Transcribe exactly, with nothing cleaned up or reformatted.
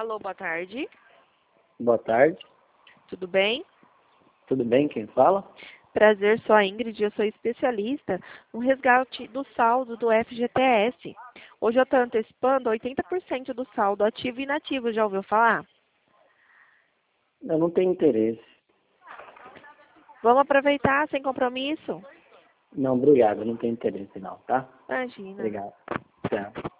Alô, boa tarde. Boa tarde. Tudo bem? Tudo bem? Quem fala? Prazer, sou a Ingrid, eu sou especialista no resgate do saldo do F G T S. Hoje eu estou antecipando oitenta por cento do saldo ativo e inativo, já ouviu falar? Eu não tenho interesse. Vamos aproveitar sem compromisso? Não, obrigado. Eu não tenho interesse não, tá? Imagina. Obrigado. Tchau.